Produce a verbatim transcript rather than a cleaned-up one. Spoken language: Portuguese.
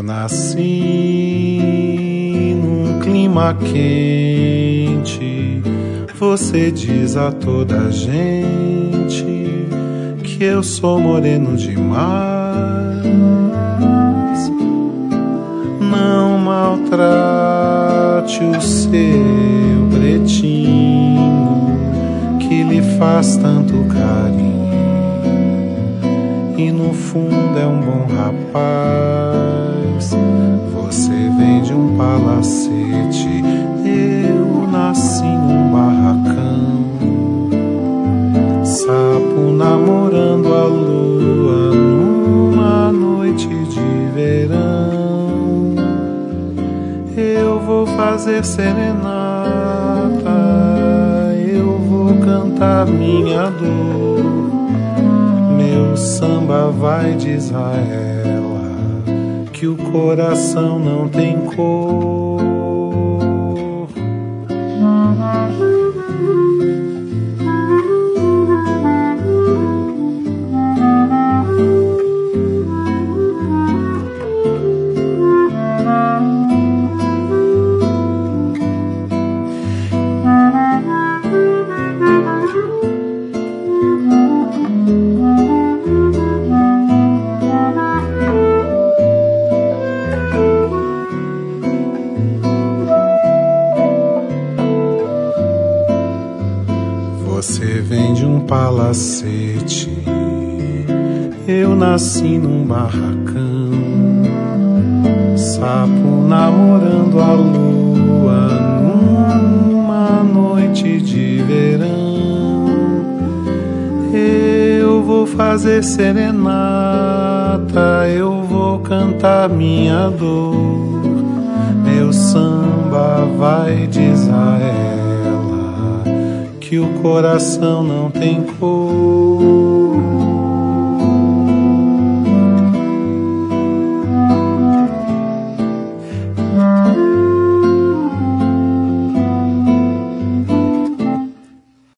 Nasci num clima quente, você diz a toda gente que eu sou moreno demais. Não maltrate o seu pretinho, que lhe faz tanto carinho, e no fundo é um bom rapaz. Você vem de um palacete, eu nasci num barracão. Sapo namorando a lua numa noite de verão. Eu vou fazer serenata, eu vou cantar minha dor. Meu samba vai dizer a ela que o coração não tem cor. Você vem de um palacete, eu nasci num barracão. Sapo namorando a lua numa noite de verão. Eu vou fazer serenata, eu vou cantar minha dor. Meu samba vai dizer a ela que o coração não tem cor.